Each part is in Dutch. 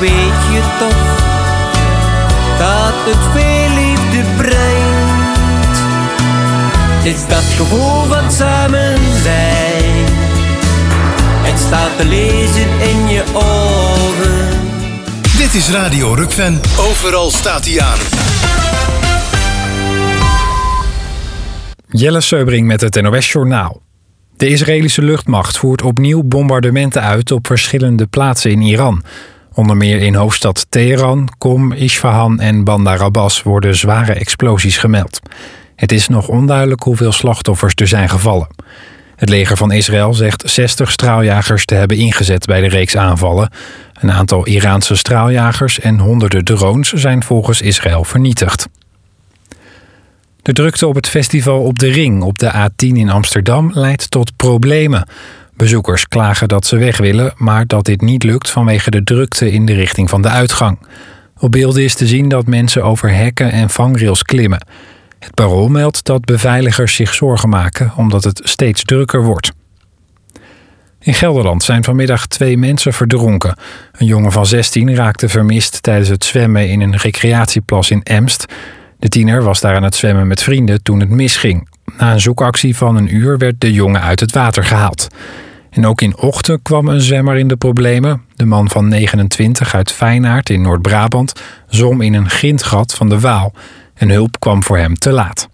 weet je toch dat het veel liefde brengt. Het is dat gevoel van samen zijn. Het staat te lezen in je ogen. Dit is Radio Rukven. Overal staat hij aan. Jelle Seubring met het NOS Journaal. De Israëlische luchtmacht voert opnieuw bombardementen uit op verschillende plaatsen in Iran. Onder meer in hoofdstad Teheran, Qom, Isfahan en Bandar Abbas worden zware explosies gemeld. Het is nog onduidelijk hoeveel slachtoffers er zijn gevallen. Het leger van Israël zegt 60 straaljagers te hebben ingezet bij de reeks aanvallen. Een aantal Iraanse straaljagers en honderden drones zijn volgens Israël vernietigd. De drukte op het festival Op de Ring op de A10 in Amsterdam leidt tot problemen. Bezoekers klagen dat ze weg willen, maar dat dit niet lukt vanwege de drukte in de richting van de uitgang. Op beelden is te zien dat mensen over hekken en vangrails klimmen. Het Parool meldt dat beveiligers zich zorgen maken omdat het steeds drukker wordt. In Gelderland zijn vanmiddag 2 mensen verdronken. Een jongen van 16 raakte vermist tijdens het zwemmen in een recreatieplas in Emst. De tiener was daar aan het zwemmen met vrienden toen het misging. Na een zoekactie van een uur werd de jongen uit het water gehaald. En ook in Ochten kwam een zwemmer in de problemen. De man van 29 uit Feyenaard in Noord-Brabant zwom in een grindgat van de Waal. En hulp kwam voor hem te laat.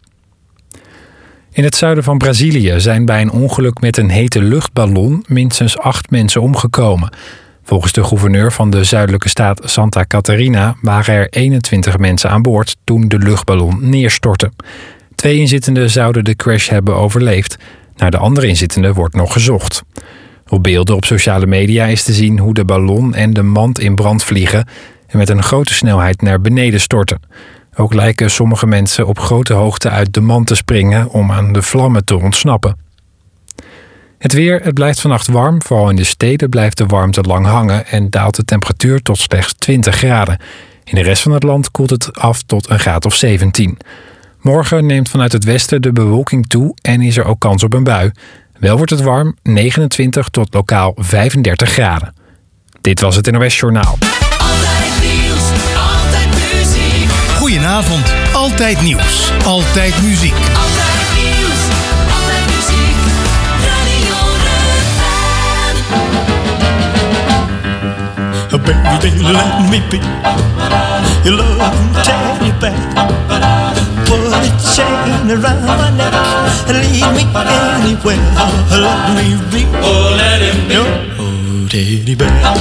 In het zuiden van Brazilië zijn bij een ongeluk met een hete luchtballon minstens 8 mensen omgekomen. Volgens de gouverneur van de zuidelijke staat Santa Catarina waren er 21 mensen aan boord toen de luchtballon neerstortte. 2 inzittenden zouden de crash hebben overleefd. Naar de andere inzittenden wordt nog gezocht. Op beelden op sociale media is te zien hoe de ballon en de mand in brand vliegen en met een grote snelheid naar beneden storten. Ook lijken sommige mensen op grote hoogte uit de mand te springen om aan de vlammen te ontsnappen. Het weer, het blijft vannacht warm. Vooral in de steden blijft de warmte lang hangen en daalt de temperatuur tot slechts 20 graden. In de rest van het land koelt het af tot een graad of 17. Morgen neemt vanuit het westen de bewolking toe en is er ook kans op een bui. Wel wordt het warm, 29 tot lokaal 35 graden. Dit was het NOS Journaal. Altijd nieuws, altijd muziek. Goedenavond, altijd nieuws, altijd muziek. Altijd nieuws, altijd muziek. Radio Rukven. Baby, let me be your love teddy bear. Put a chain around my neck and lead me anywhere. Let me be, Oh, let him be. oh, teddy bear.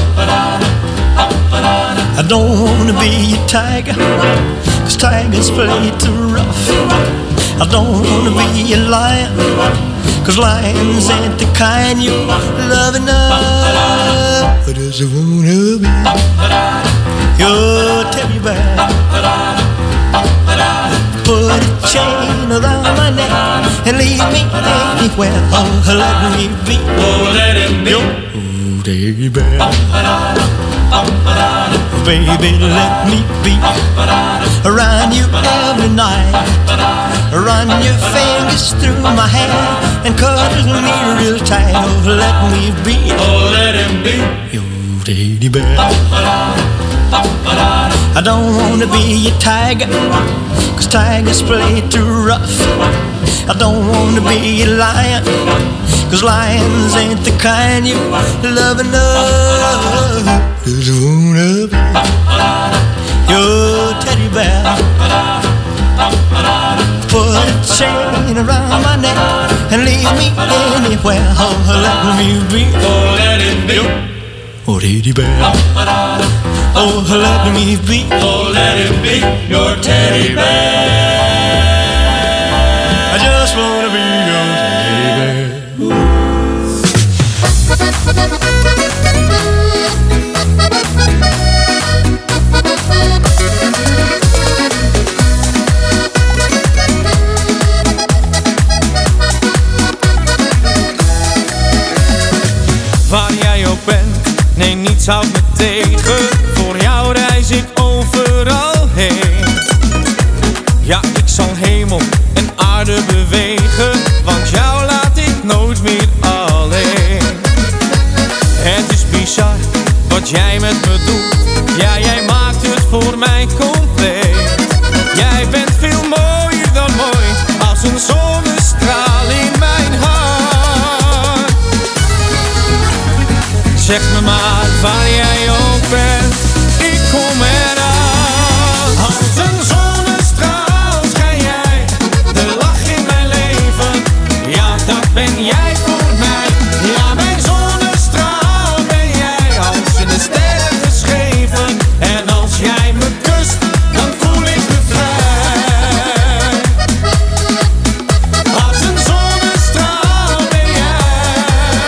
I don't wanna be a tiger, 'cause tigers play too rough. I don't wanna be a lion, 'cause lions ain't the kind you love enough. I just wanna be your teddy bear. Put a chain around my neck and lead me anywhere. Oh, let me be, Oh, let him be. your oh, teddy bear. Baby, let me be around you every night. Run your fingers through my hair and cuddle me real tight. Oh, let me be, Oh, let him be. your teddy bear. I don't wanna be a tiger, 'cause tigers play too rough. I don't wanna be a lion, 'cause lions ain't the kind you love enough. Just wanna be your teddy bear. Put a chain around my neck and leave me anywhere. Oh, let me be, Oh, let him be. oh, teddy bear. Oh, let me be, Oh, let him be your teddy bear. I just wanna be your teddy bear. Waar jij ook bent, nee, niets houdt me tegen. Voor jou reis ik overal heen. Ja, ik zal hemel en aarde bewegen, want jou laat ik nooit meer alleen. Ja, jij maakt het voor mij compleet. Jij bent veel mooier dan mooi, als een zonnestraal in mijn hart. Zeg me maar waar jij ook bent, ik kom eraan. Als een zonnestraal schijn jij, de lach in mijn leven. Ja, dat ben jij voor mij. Ja, mijn zonnestraal ben jij, als in de sterren geschreven. En als jij me kust, dan voel ik me vrij. Als een zonnestraal ben jij.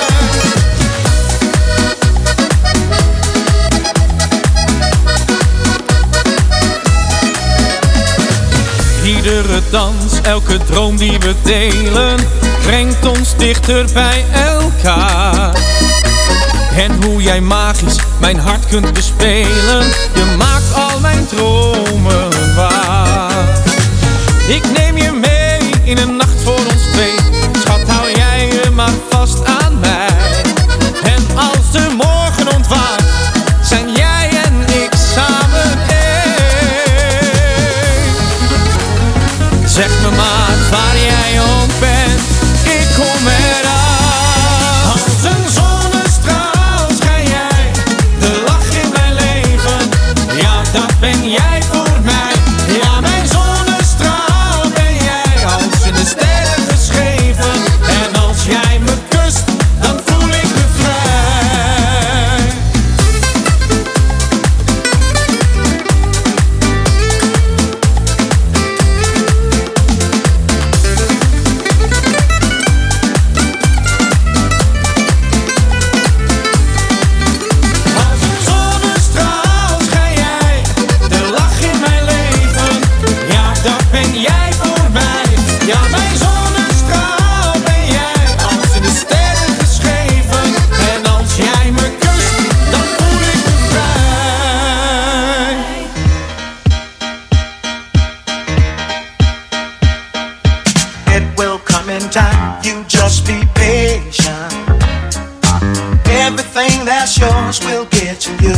Iedere dans, elke droom die we delen, brengt ons dichter bij elkaar. En hoe jij magisch mijn hart kunt bespelen, je maakt al mijn dromen waar. Ik neem je mee in een nacht voor ons twee. Schat, hou jij je maar vast aan mij. En als de morgen ontwaakt, zijn jij en ik samen één. Zeg me maar waar jij ook bent, ik kom eraan. Als een zonnestraal schijn jij, de lach in mijn leven. Ja, dat ben jij voor mij. Ja, mijn zonnestraal ben jij, als in de sterren geschreven. En als jij me kust, dan voel ik me vrij. Als een zonnestraal schijn jij, de lach in mijn leven. Ja, dat ben jij voor mij. Ja, mijn zonnestraal ben jij, als in de sterren geschreven. En als jij me kust, dan voel ik me vrij. It will come in time, you just be patient. Everything that's yours will get to you.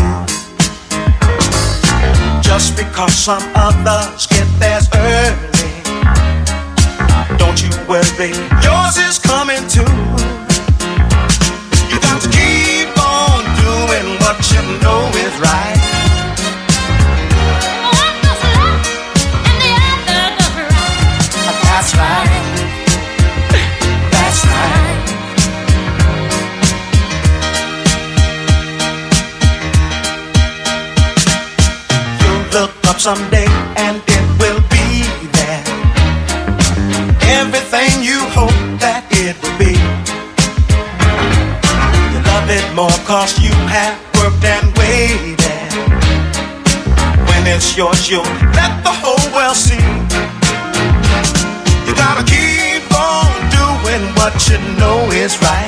Just because some others get theirs early, don't you worry, yours is coming too. You got to keep on doing what you know is right. One does left and the other does right. That's right. That's right. You'll look up someday and it will be there. Everything you hope that it will be. You love it more cause you have worked and waited. When it's yours, you'll let the whole world see. You gotta keep on doing what you know is right.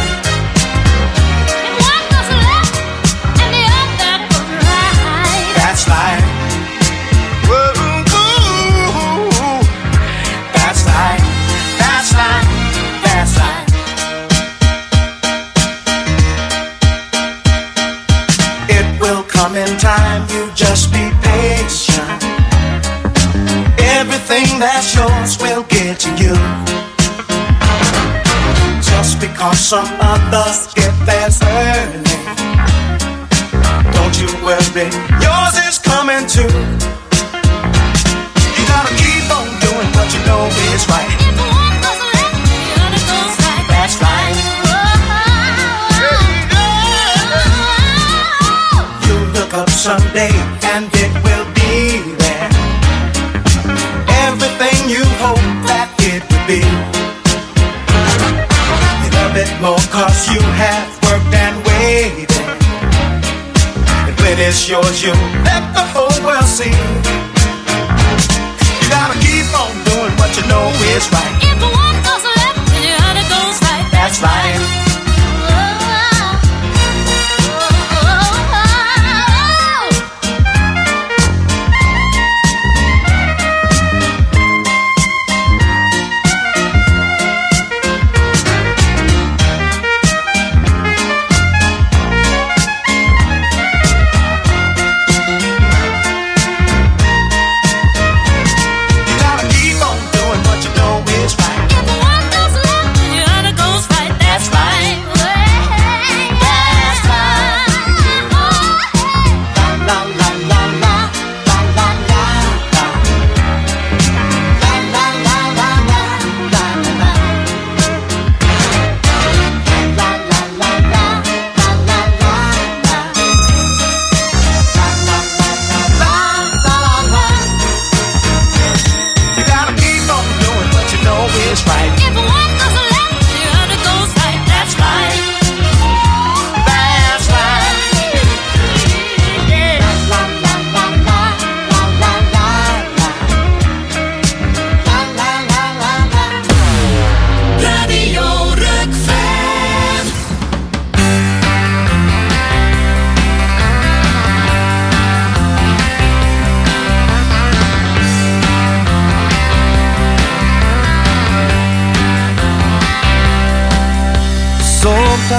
One does left and the other does right. That's right. Whoa, whoa. That's right. That's right. That's right. It will come in time, you just be patient. Everything that's yours will get to you. Just because some others get theirs early, don't you worry, yours is coming too. You gotta keep on doing what you know is right. If one does left, the other goes right. That's right. You look up someday and it will be there. Everything you hope that it will be. You love it more cause you have worked and waited. And when it's yours, you let the whole world see. You gotta keep on doing what you know is right. If one goes left, then the other goes right. That's right.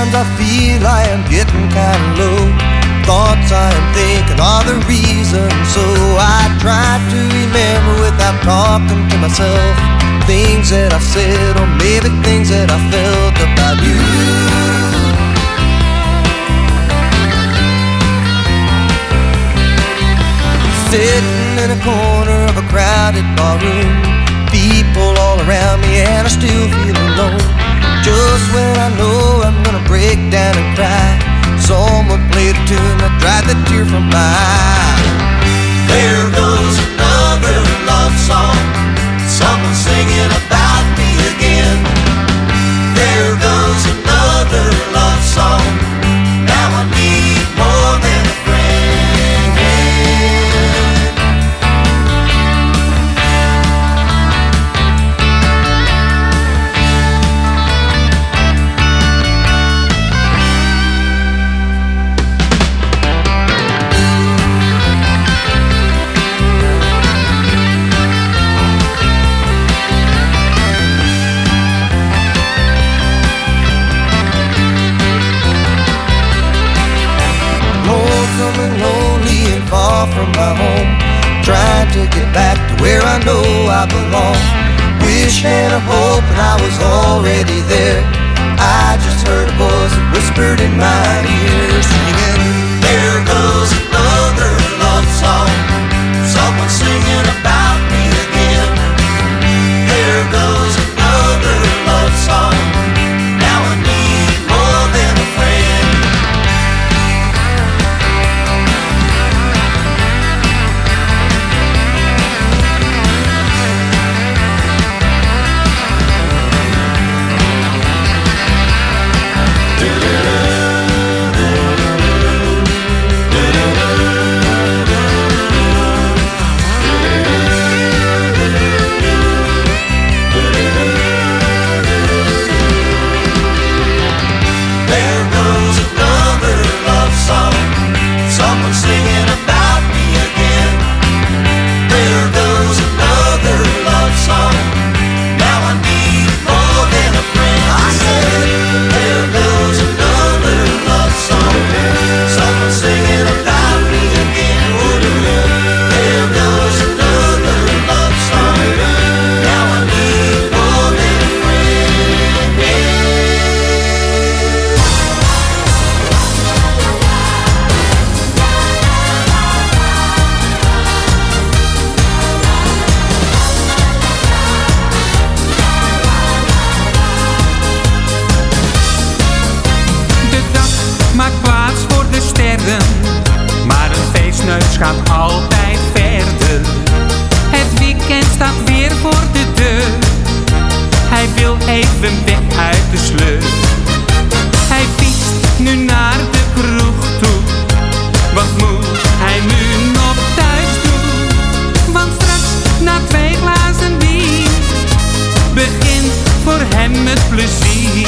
Sometimes I feel I am getting kind of low. Thoughts I am thinking are the reason. So I try to remember without talking to myself things that I've said, or maybe things that I felt about you. Sitting in a corner of a crowded barroom, people all around me and I still feel alone. Just when I know I'm gonna break down and cry, someone played a tune that dried the tear from my eye. There goes another love song, someone singing about me again. There goes another love song, now I need more than a friend. Far from my home, trying to get back to where I know I belong. Wishing and hoping I was already there. I just heard a voice that whispered in my ear, singing, there goes another love song, someone singing about me again. There goes another love song, now I need more than a friend. Gaat altijd verder. Het weekend staat weer voor de deur. Hij wil even weg uit de sleur. Hij fietst nu naar de kroeg toe. Wat moet hij nu nog thuis doen? Want straks na 2 glazen bier begint voor hem het plezier.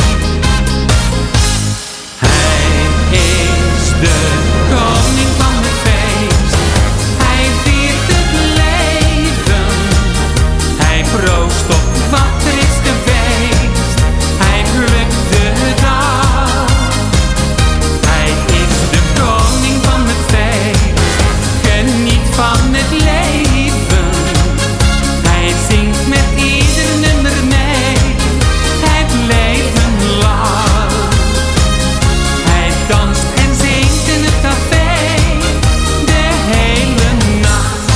Hij is de koning van het feest. Hij viert het leven. Hij proost op wat er is geweest. Hij plukt de dag. Hij is de koning van het feest. Geniet van het leven. Hij zingt met ieder nummer mee. Het leven lang. Hij danst en zingt in het café de hele nacht.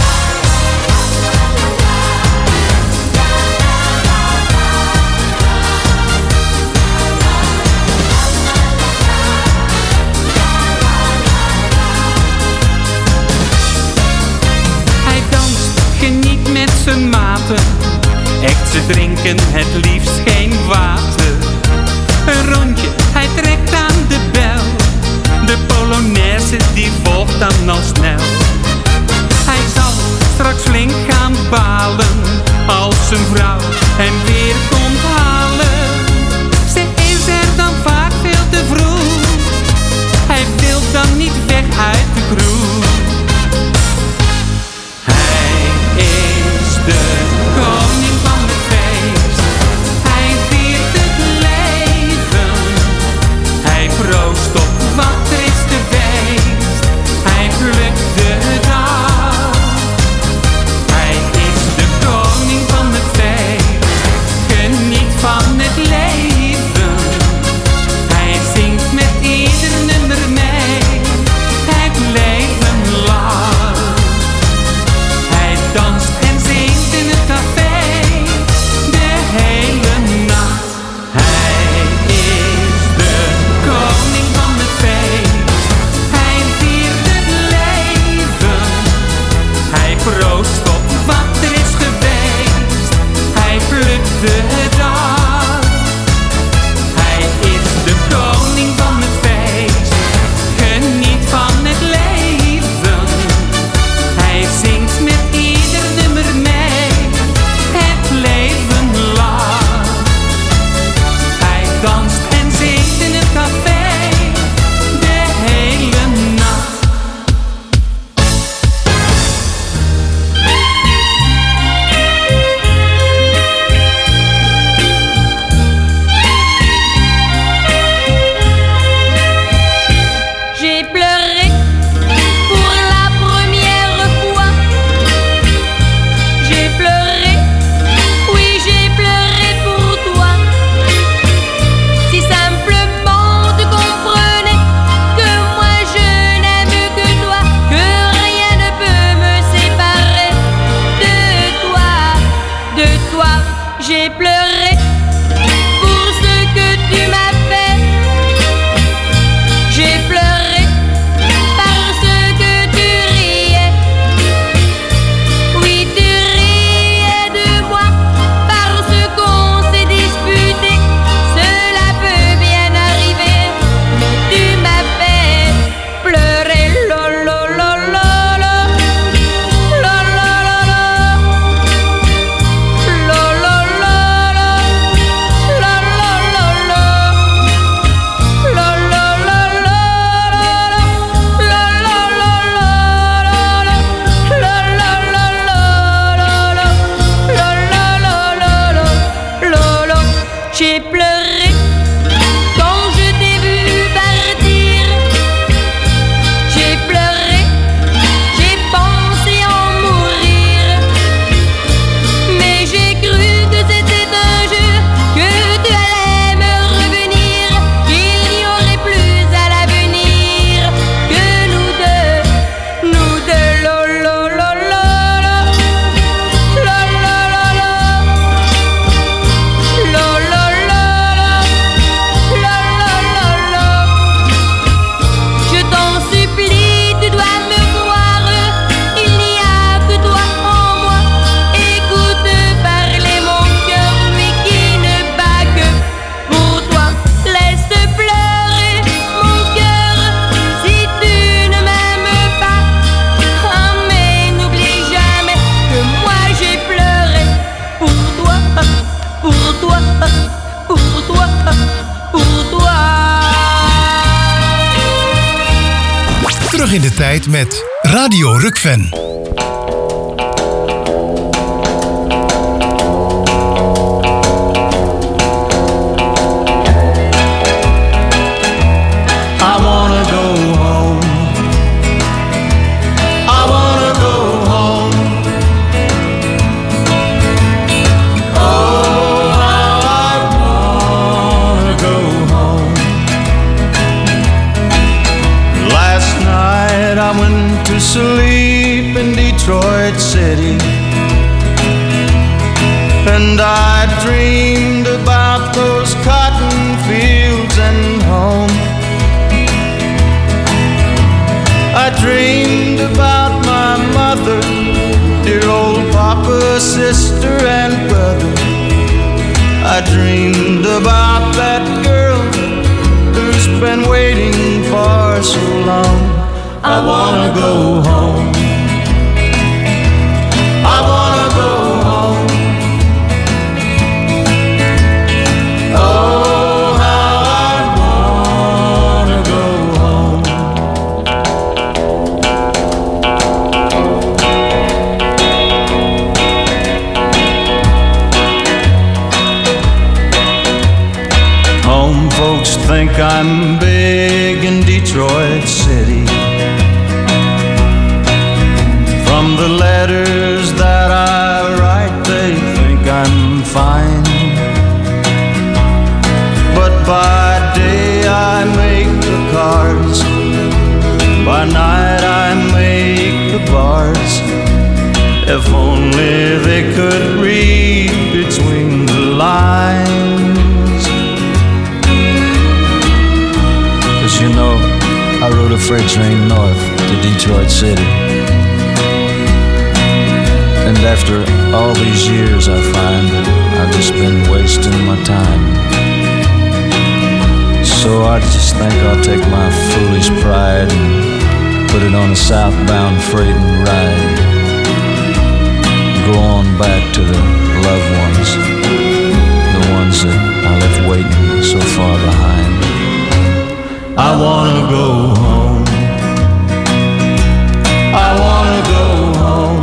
Hij danst, geniet met zijn maten. Echt, ze drinken het liefst geen water. Een rondje, hij trekt aan de bel. De Polonaise die volgt dan al snel. Hij zal straks flink gaan balen als zijn vrouw hem weer komt halen. Ze is er dan vaak veel te vroeg. Hij wil dan niet weg uit de kroeg. Hij is de koning van het feest. Hij viert het leven. Zomertijd met Radio Rukven. Sleep in Detroit City, and I dreamed about those cotton fields and home. I dreamed about my mother, dear old papa, sister and brother. I dreamed about that girl who's been waiting for so long. I wanna go home. I wanna go home. Oh, how I wanna go home. Home folks think I'm big in Detroit City. From the letters that I write, they think I'm fine. But by day I make the cards, by night I make the bars. If only they could read between the lines. 'Cause you know, I rode a freight train north to Detroit City. And after all these years I find that I've just been wasting my time. So I just think I'll take my foolish pride and put it on a southbound freight and ride. Go on back to the loved ones, the ones that I left waiting so far behind. I wanna go home. I wanna go home.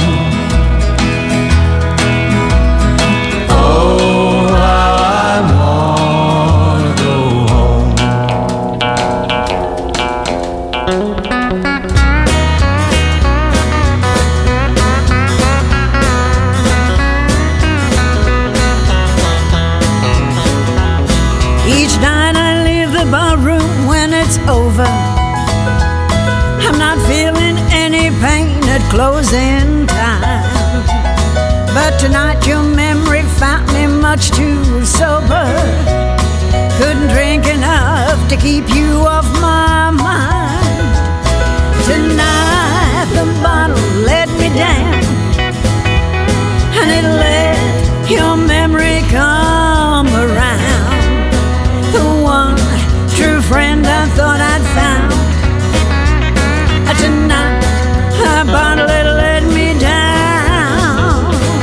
Each night I leave the ballroom when it's over. I'm not feeling any pain at closing time. But tonight your memory found me much too sober. Couldn't drink enough to keep you off my mind. Tonight the bottle let me down, and it let your memory come around. The one true friend I thought I'd found. Tonight, that bottle it let me down.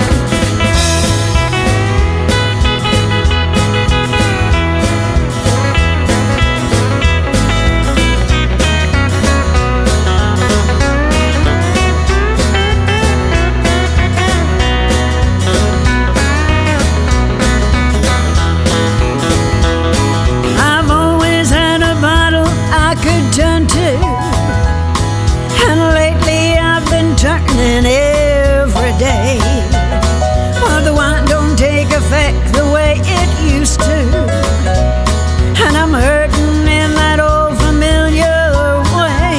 I've always had a bottle I could turn to, and lately I've been turning every day. Well, the wine don't take effect the way it used to, and I'm hurting in that old familiar way.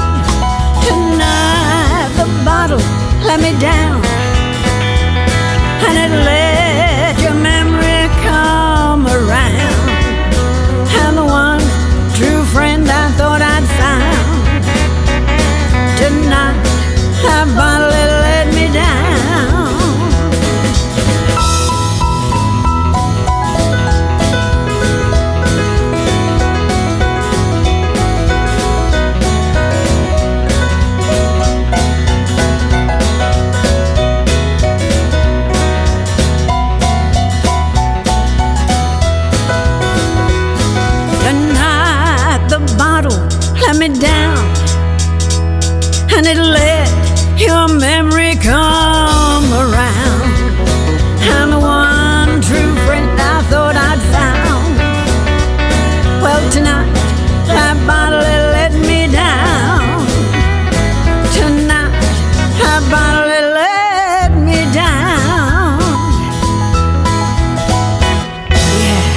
Tonight the bottle let me down, and it let your memory come around. And the one true friend I thought I'd found. Tonight, that bottle it let me down. your memory come around. And the one true friend I thought I'd found. Well, tonight, that bottle it let me down. Tonight, that bottle it let me down. Yeah.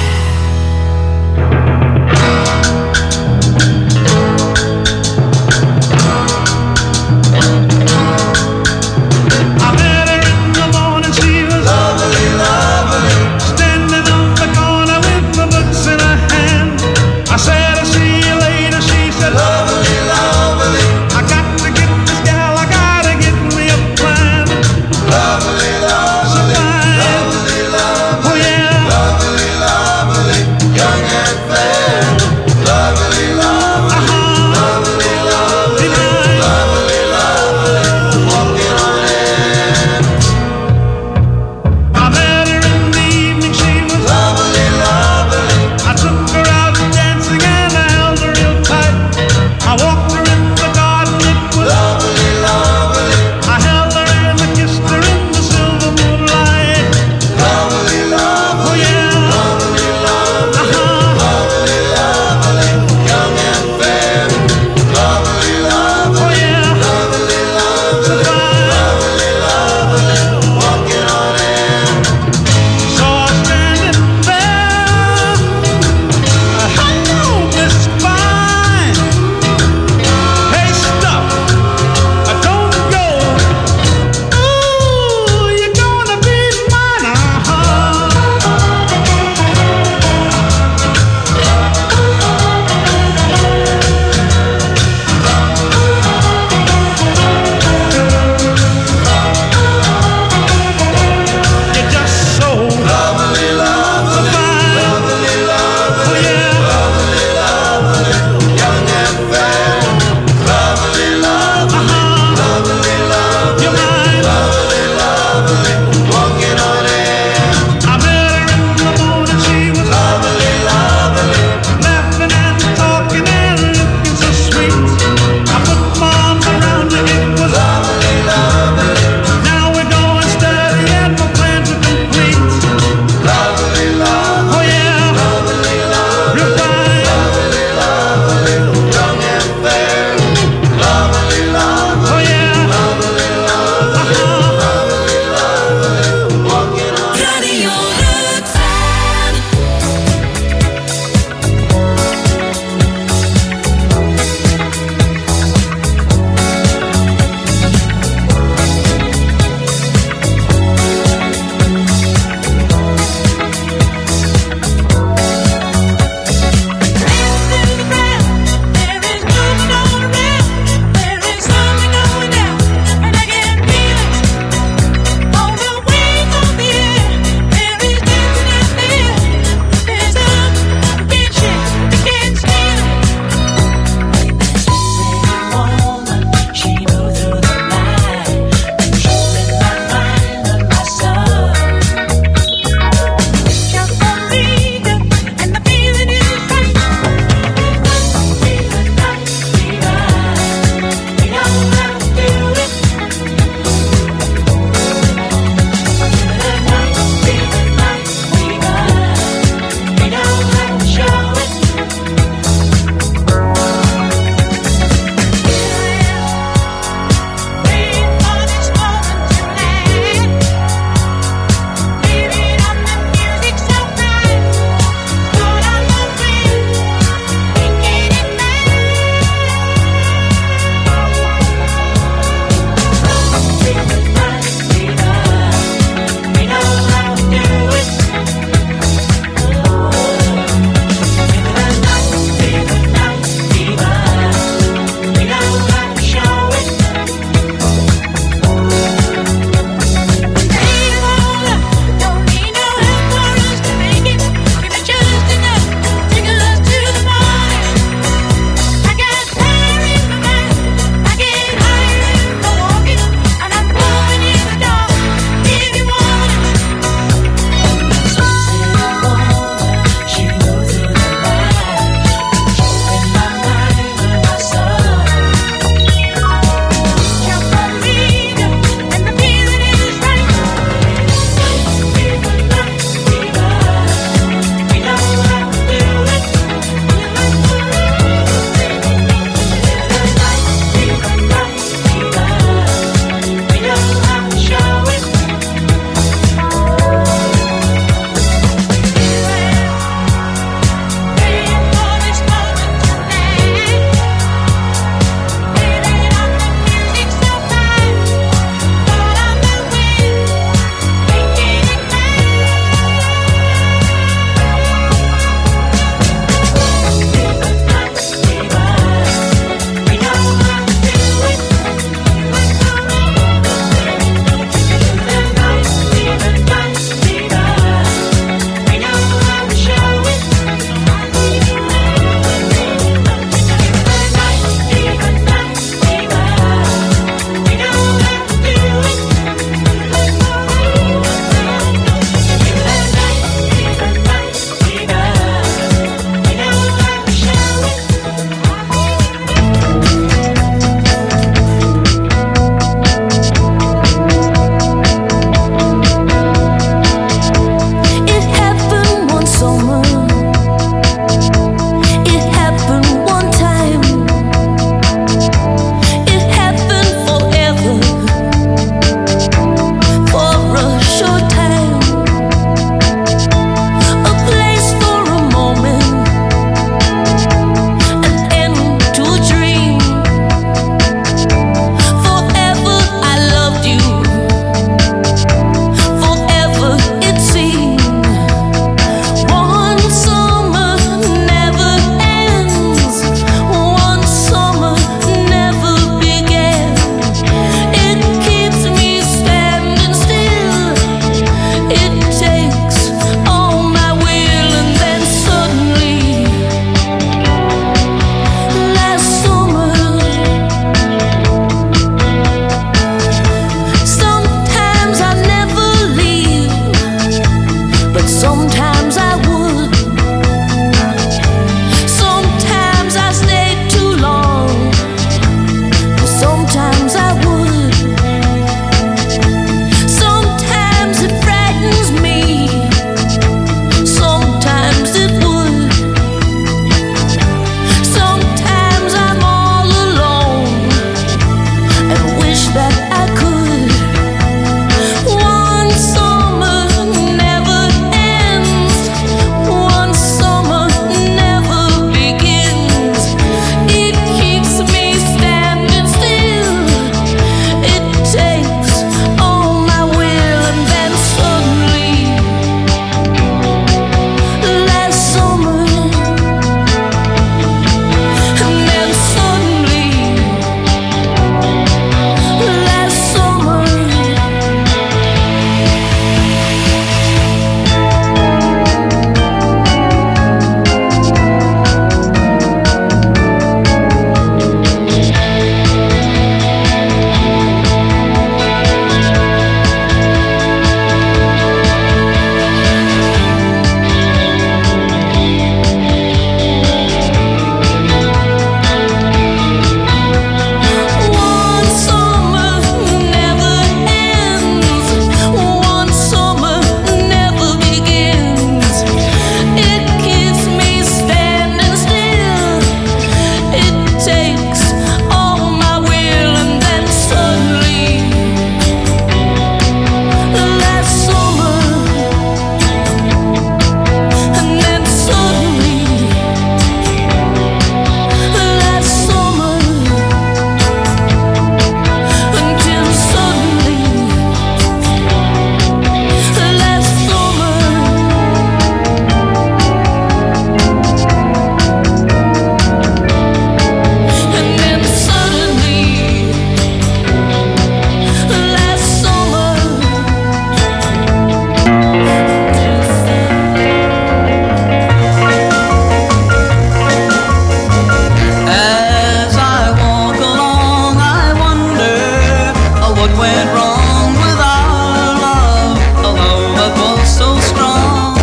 went wrong with our love, although it was so strong.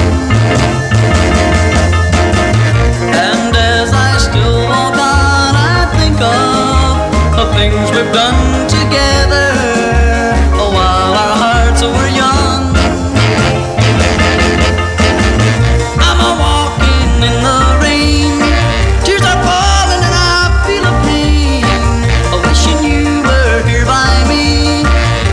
And as I still walk on, I think of the things we've done together, while our hearts were young. I'm a walking in the rain, tears are falling and I feel a pain, wishing you were here by me,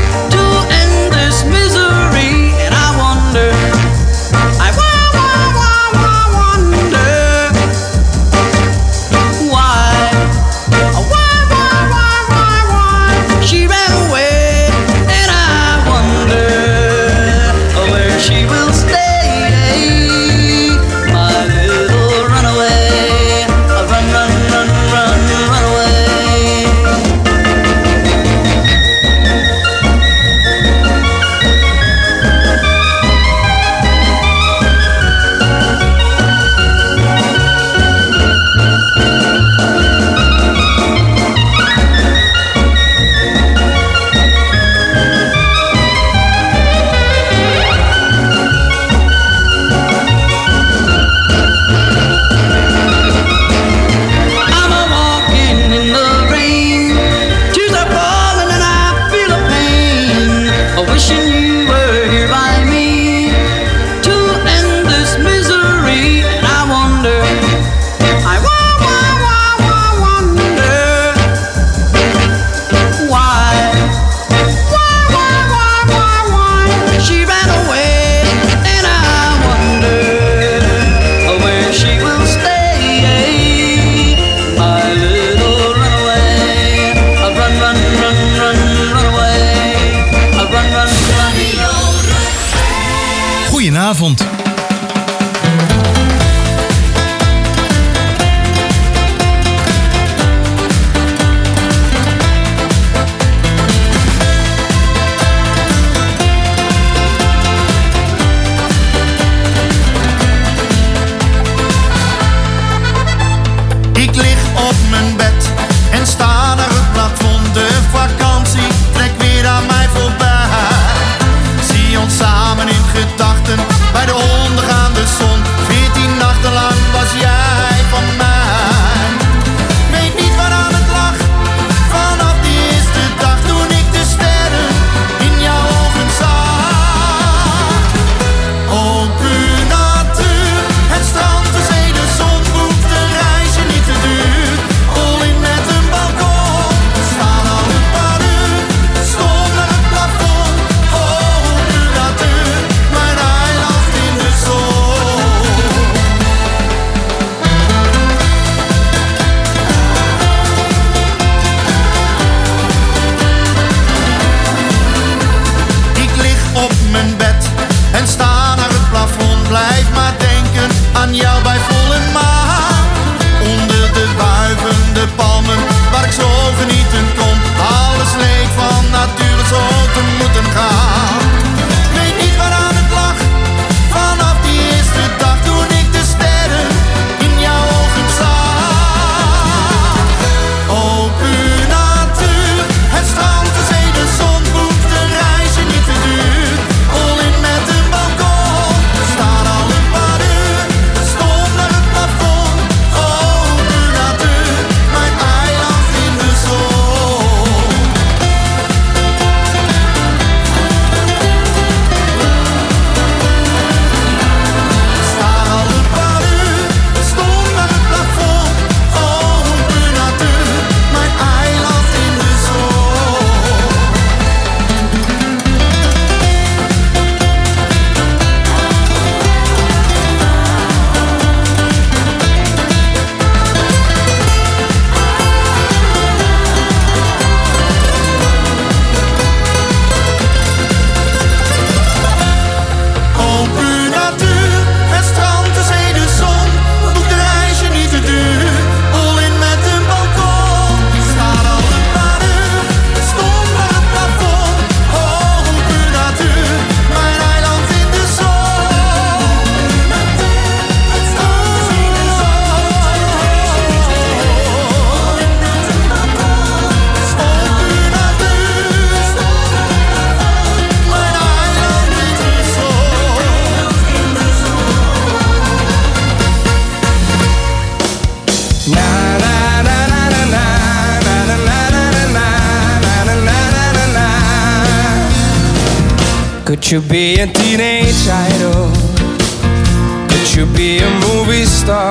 Could you be a teenage idol? Could you be a movie star?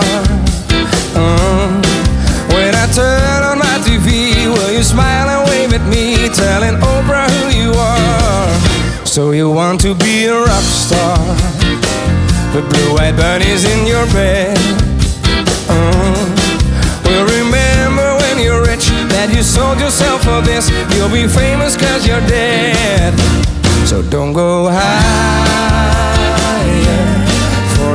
When I turn on my TV, will you smile and wave at me, telling Oprah who you are? So you want to be a rock star, with blue-eyed bunnies in your bed. We'll remember when you're rich that you sold yourself for this. You'll be famous 'cause you're dead. So don't go higher for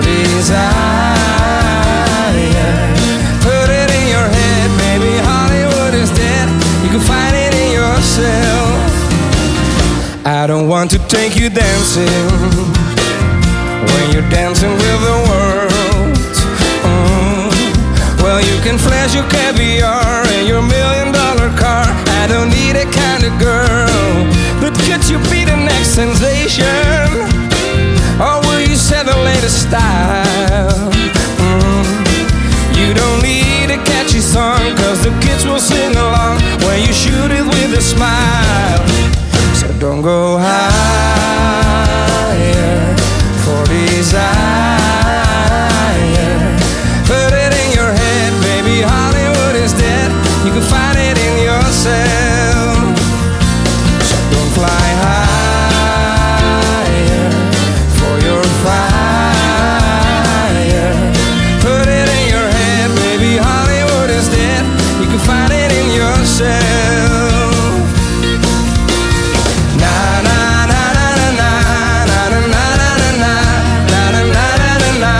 desire. Put it in your head, baby, Hollywood is dead. You can find it in yourself. I don't want to take you dancing when you're dancing with the world. Well, you can flash your caviar and your $1 million car. I don't need a kind of girl, but could you be the next sensation? Or will you set the latest style? You don't need a catchy song, 'cause the kids will sing along when you shoot it with a smile. So don't go higher for desire. Put it in your head, baby, Hollywood is dead. You can find it in yourself. So don't fly higher for your fire. Put it in your head, baby, Hollywood is dead. You can find it in yourself. Na na na na na na na na na na na na na.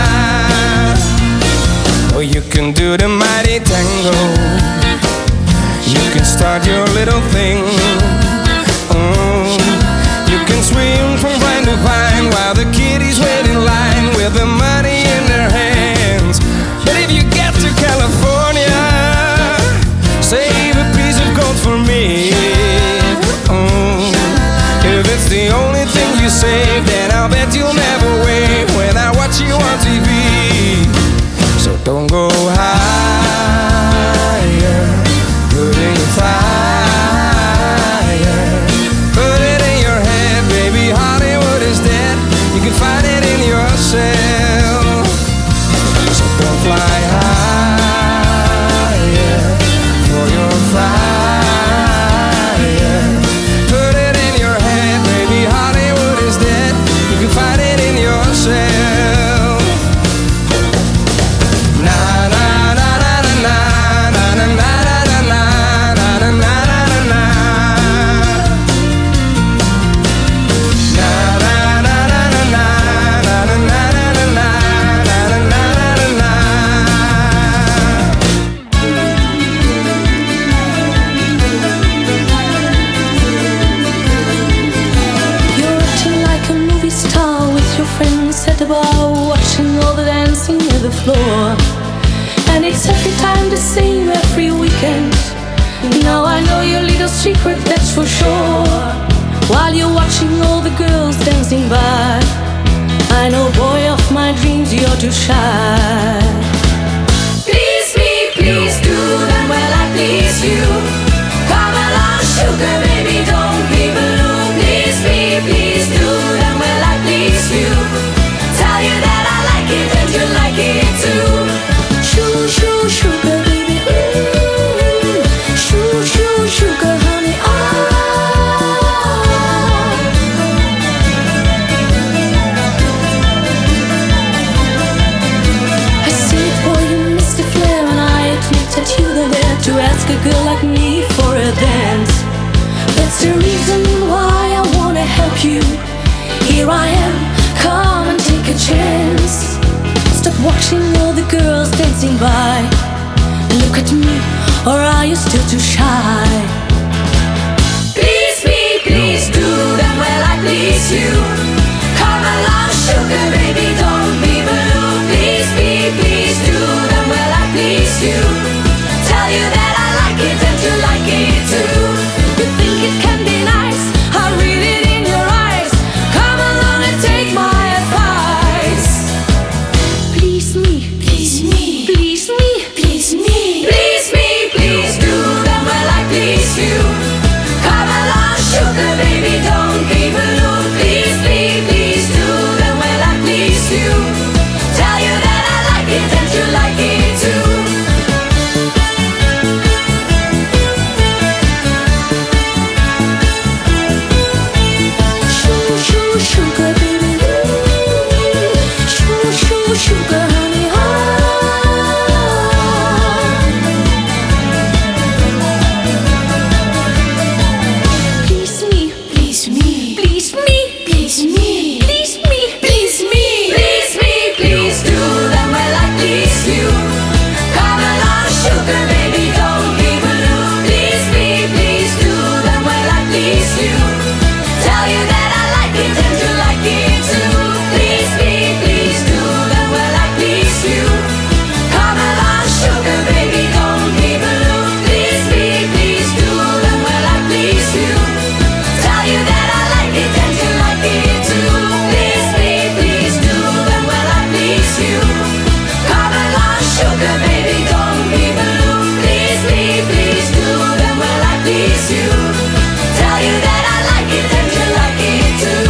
Oh, you can do the mighty tango. You can start your little thing. You can swim from vine to vine while the kiddies wait in line with the money in their hands. But if you get to California, save a piece of gold for me. If it's the only thing you save, then I'll bet you'll never wait when I watch you on TV. So don't go higher, put in your fire. Put it in your head, baby, Hollywood is dead. You can find it in yourself. So don't fly higher for your fire. Put it in your head, baby, Hollywood is dead. You can find it in yourself. Na na na na na na na na na na na na na na. Na na na na na na na na na na na na. You're acting like a movie star with your friends at the bar, watching all the dancing on the floor. And it's every time the same every weekend. Now I know your little secret, that's for sure. While you're watching all the girls dancing by, I know, boy of my dreams, you're too shy. Please me, please do them well, I please you. Come along, sugar baby, don't be blue. Please me, please do them well, I please you. Tell you that I like it and you like it too. Shoo, shoo, sugar baby, shoo, shoo, sugar honey, I see it, boy, you missed the flare, and I admit that you were there to ask a girl like me for a dance. That's the reason why I wanna help you. Here I am, come and take a chance. Stop watching all the girls dancing by. Look at me, or are you still too shy? Please me, please do them well, I please you. Come along, sugar baby, don't be blue. Please me, please do them well, I please you. Tell you that I like it and you like it too. You think it can be nice, I read it in your eyes. Come along and take my advice. Please me, please me, please me, please me, please me, please do them well, I please you. tell you that I like it and you like it too. Please me, please do, then will I please you? Come along, sugar baby, don't be blue. Please me, please do, then will I please you? Tell you that I like it and you like it too. Please me, please do, then will I please you? Come along, sugar baby, don't be blue. Please me, please do, then will I please you? Tell you that I like it and you like it too.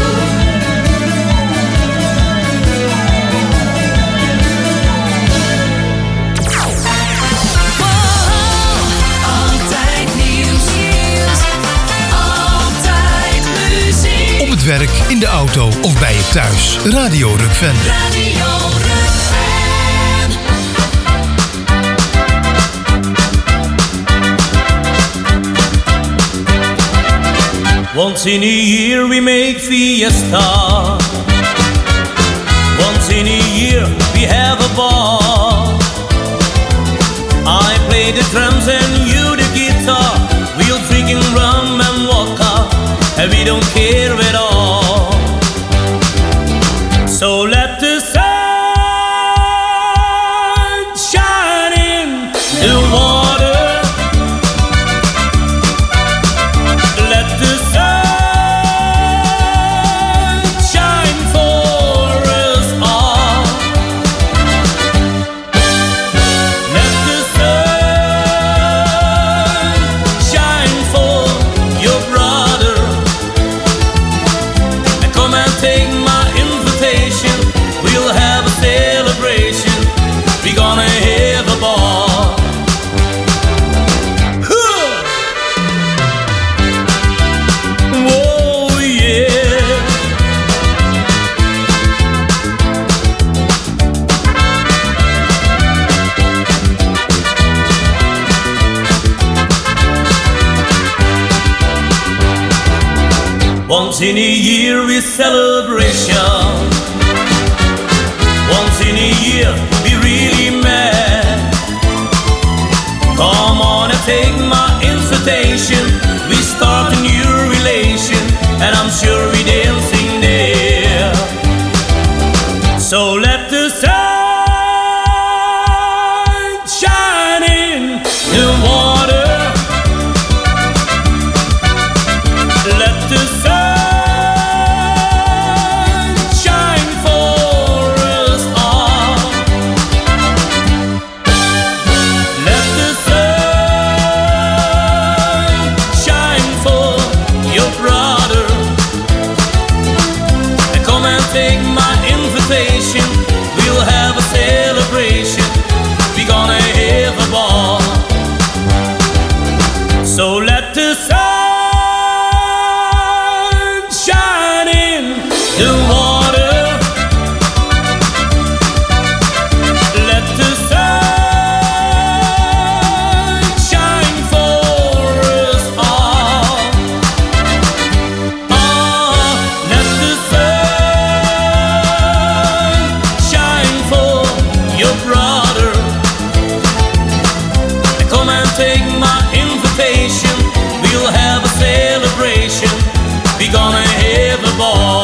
Altijd nieuws, altijd muziek. Op het werk, in de auto of bij je thuis. Radio Rukven. Radio Rukven. Once in a year we make fiesta. Once in a year we have a ball. I play the drums and you the guitar. We'll drinking rum and vodka, and we don't care at all. So let the sun shine in the water. Let the sun shine for us all. Let the sun shine for your brother. And come and take my invitation. We'll have a celebration. We're gonna have a ball. Whoa, yeah. Once in a year we celebration. Once in a year we really mad. Come on and take my invitation. We start a new relation, and I'm sure we dancing there. So let the sun shine in the water. Let the sun shine for us all. Let the sun shine for your brother. And come and take my invitation. We'll have a celebration. We're gonna have a ball. So let the sun shine in the water. Let the sun shine for us all. Let the sun shine for your brother. And come and take my invitation. We'll have a celebration. We're gonna have a ball.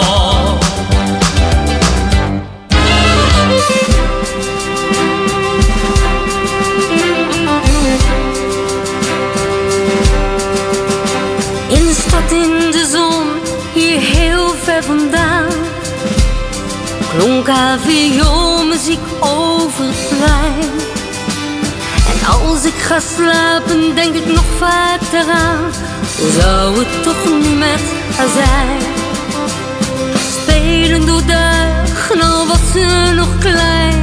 In de stad in de zon, hier heel ver vandaan, klonk haar vioolmuziek over het plein. En als ik ga slapen, denk ik nog vaak eraan. Hoe zou het toch nu met haar zijn? Spelen door dagen, al was ze nog klein.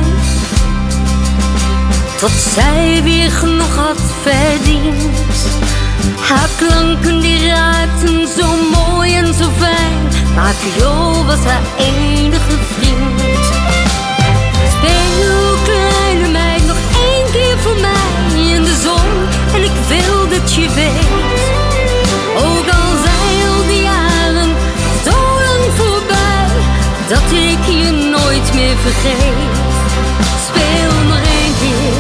Tot zij weer genoeg had verdiend. Haar klanken die raakten zo mooi en zo fijn. Maar viool was haar enige vriend. Speel kleine meid nog één keer voor mij in de zon. En ik wil dat je weet, ook al zijn al die jaren zo lang voorbij, dat ik je nooit meer vergeet. Speel nog één keer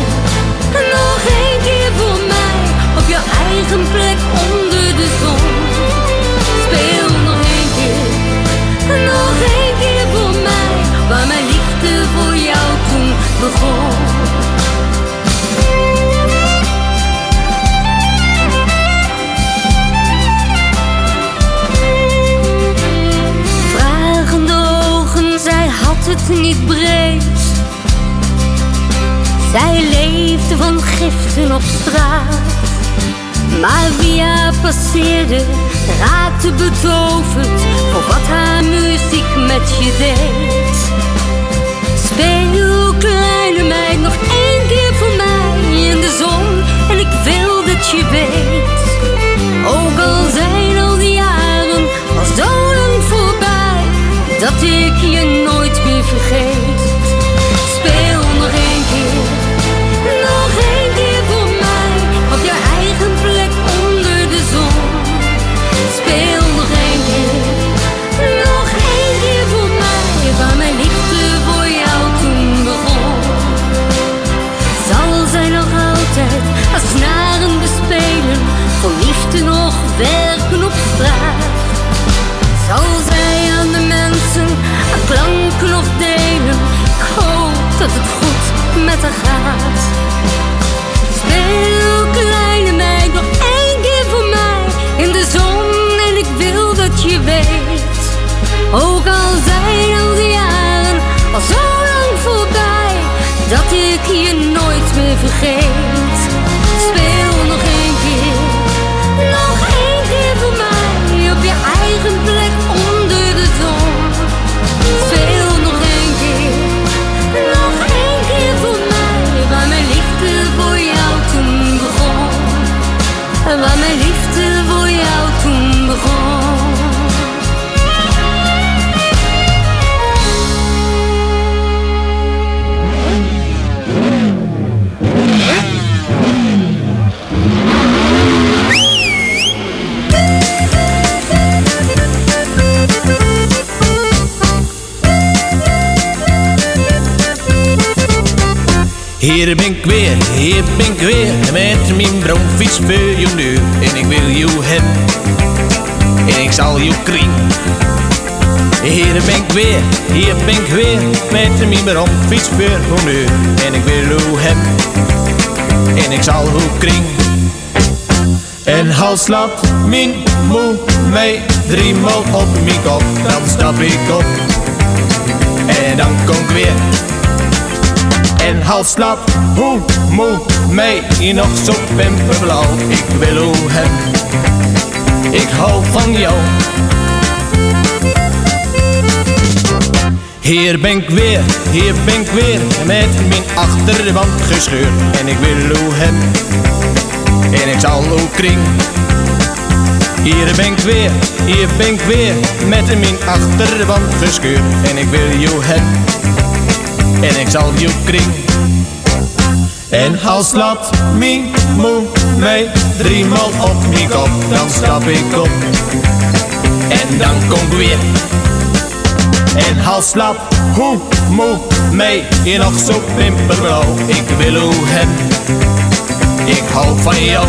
voor mij, op jouw eigen plek onder de zon. Speel nog één keer hoofd niet breed. Zij leefde van giften op straat. Maar wie haar passeerde, raakte betoverd voor wat haar muziek met je deed. Speel, kleine meid, nog één keer voor mij in de zon. En ik wil dat je weet, ook al zijn al die jaren al zo lang voorbij, dat ik je nooit meer vergeet. Speel nog één keer voor mij, op je eigen plek onder de zon. Speel nog één keer voor mij, waar mijn liefde voor jou toen begon. Zal zij nog altijd als snaren bespelen, voor liefde nog werken op straat? Zal zij aan de mensen haar klanken nog delen? Ik hoop dat het goed met haar gaat. Speel, kleine meid, nog één keer voor mij in de zon. En ik wil dat je weet, ook al zijn al die jaren al zo lang voorbij, dat ik je nooit meer vergeet. Speel nog één keer voor mij, op je eigen plek onder de zon. Speel nog één keer voor mij, waar mijn liefde voor jou toen begon. Waar mijn liefde voor jou toen begon. Hier ben ik weer, met mijn bromfiets voor je deur. En ik wil je hebben, en ik zal je kring. Hier ben ik weer, met mijn bromfiets voor je deur. En ik wil je hebben, en ik zal je kring. En hals laat mijn moe mij 3 maal op mijn kop. Dan stap ik op, en dan kom ik weer. En hals slaat hoe moe mij nog zo pimperblauw. Ik wil hoe hem, ik hou van jou. Hier ben ik weer, met mijn achterband gescheurd. En ik wil hoe hem, en ik zal hoe kring. Hier ben ik weer, met mijn achterband gescheurd. En ik wil jou hebben, en ik zal je kring. En als laat mijn moe mij 3 maal op mijn kop, dan stap ik op, en dan kom ik weer. En als laat hoe moe mij nog zo pimperblauw. Ik wil hoe hem, ik hou van jou.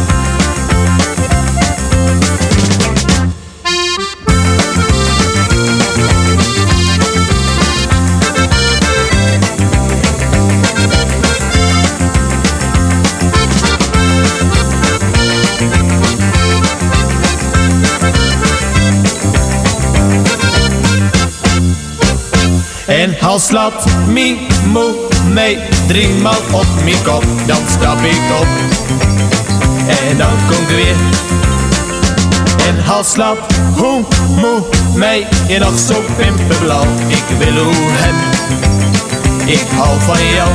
En als laat mijn moe mij 3 maal op mijn kop, dan stap ik op, en dan kom ik weer. En als laat hoe moe mij nog zo pimperblauw. Ik wil hoe hem, ik hou van jou.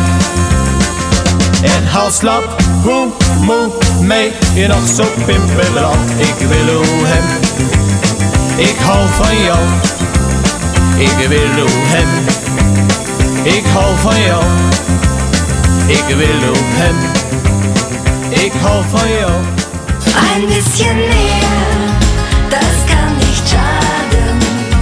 En als laat hoe moe mij nog zo pimperblauw. Ik wil hoe hem, ik hou van jou. Ik wil hem, ik hou van jou. Ik wil hem, ik hou van jou. Ein bisschen mehr, das kann nicht schaden.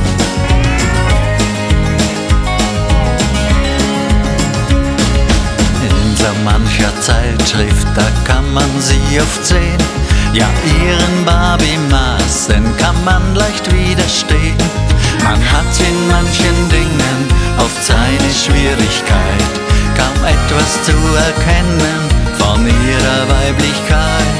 In so mancher Zeitschrift, da kann man sie oft sehen. Ja, ihren Barbie-Maßen kann man leicht widerstehen. Man hat in manchen Dingen oft seine Schwierigkeit, kaum etwas zu erkennen von ihrer Weiblichkeit.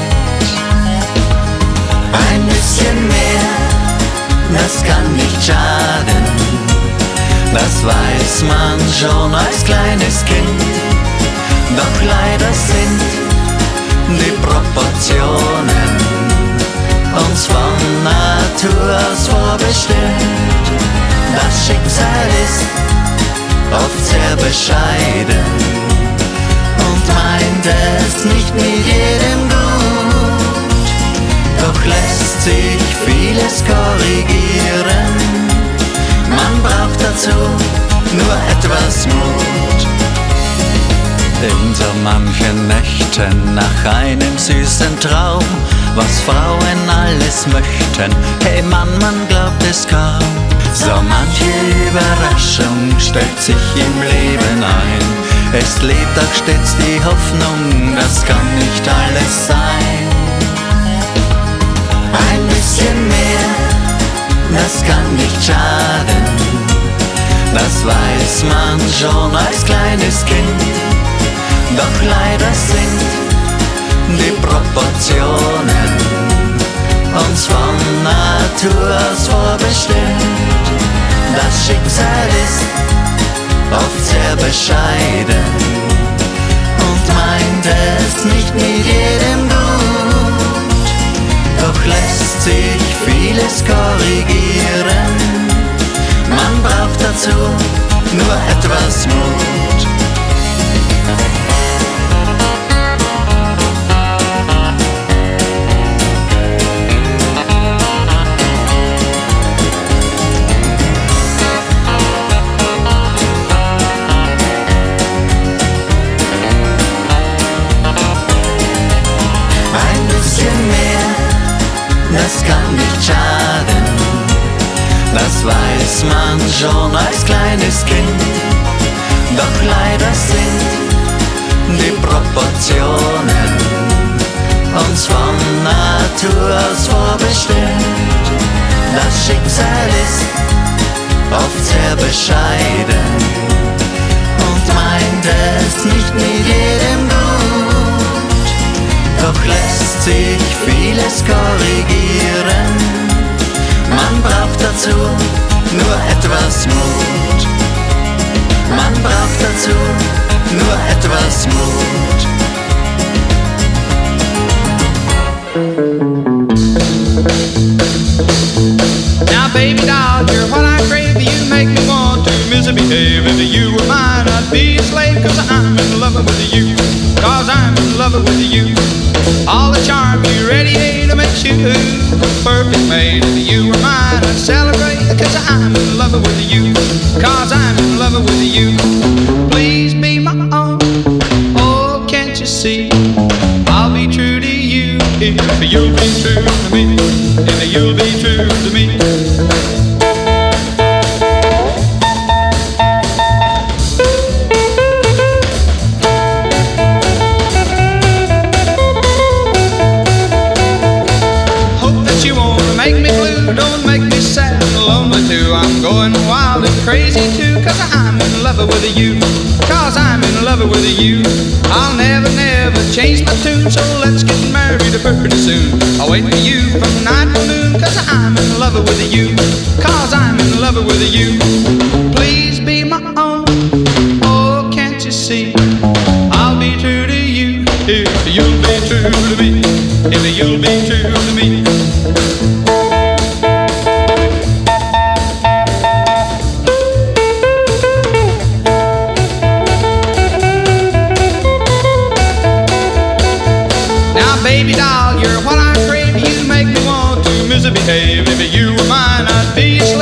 Ein bisschen mehr, das kann nicht schaden. das weiß man schon als kleines Kind. Doch leider sind die Proportionen uns von Natur aus vorbestimmt. Das Schicksal ist oft sehr bescheiden und meint es nicht mit jedem gut. Doch lässt sich vieles korrigieren, man braucht dazu nur etwas Mut. In so manchen Nächten nach einem süßen Traum, was Frauen alles möchten, hey Mann, man glaubt es kaum. So manche Überraschung stellt sich im Leben ein. Es lebt auch stets die Hoffnung, das kann nicht alles sein. Ein bisschen mehr, das kann nicht schaden, das weiß man schon als kleines Kind. Doch leider sind die Proportionen uns von Natur aus vorbestimmt. Das Schicksal ist oft sehr bescheiden und meint es nicht mit jedem gut. Doch lässt sich vieles korrigieren, man braucht dazu nur etwas Mut. Das kann nicht schaden, das weiß man schon als kleines Kind. Doch leider sind die Proportionen uns von Natur aus vorbestimmt. Das Schicksal ist oft sehr bescheiden und meint es nicht mit jedem gut. Doch lässt sich vieles korrigieren, man braucht dazu nur etwas Mut. Man braucht dazu nur etwas Mut. Now baby doll, you're what I crave, you make me want to misbehave. If you were mine, I'd be a slave, cause I'm in love with you. Cause I'm in love with you. All the charm you radiate makes you a perfect mate. If you were mine, I'd celebrate, cause I'm in love with you. Cause I'm in love with you. Please be my own, oh can't you see? I'll be true to you if you'll be true to me. If you'll be true to me. Don't make me sad and lonely too. I'm going wild and crazy too, cause I'm in love with you. Cause I'm in love with you. I'll never, never change my tune, so let's get married pretty soon. I'll wait for you from night till noon, cause I'm in love with you. Cause I'm in love with you. Please